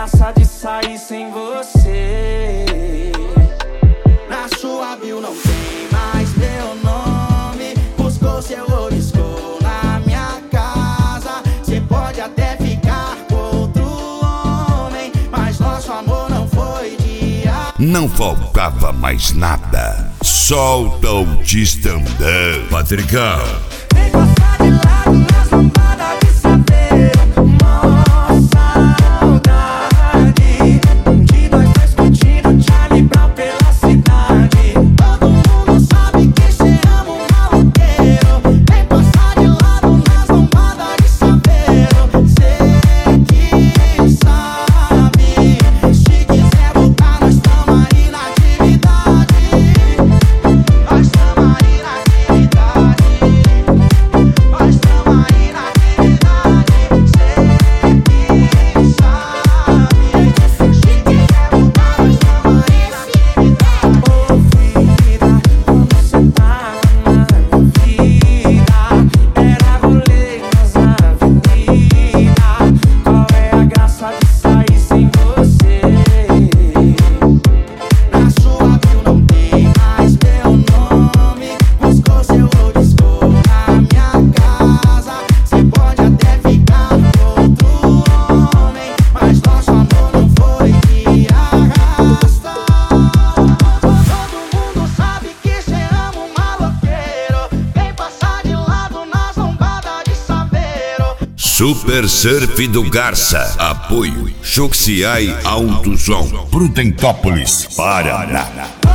graça de sair sem você. Na sua bio não tem mais meu nome. Buscou seu oliscou na minha casa. Cê pode até ficar com outro homem, mas nosso amor não foi dia. Não faltava mais nada. Solta o Distandão, Patricão. Vem passar de lado nas lambadas de saveiro. Nossa saudade de nós dois curtindo Charlie Brown pela cidade. Todo mundo sabe que cê ama um maloqueiro. Vem passar de lado nas lambadas de saveiro. Cê que sabe, se quiser voltar nós tamo aí na atividade. Nós tamo aí na atividade. Nós tamo aí na atividade. Cê que sabe, se quiser voltar nós tamo aí na atividade. Ô vida, quando cê tava na minha vida, era rolê nas avenidas. Qual é a graça de sair sem você? Na sua bio não tem mais meu nome. Buscou seu oliscou na minha casa. Cê pode até ficar com outro homem, mas nosso amor não foi de arrasta. Todo mundo sabe que cê ama um maloqueiro. Vem passar de lado nas lombadas de saveiro. Super Surf do Garça. Apoio Juxiai Alto Som, Prudentópolis, Paraná.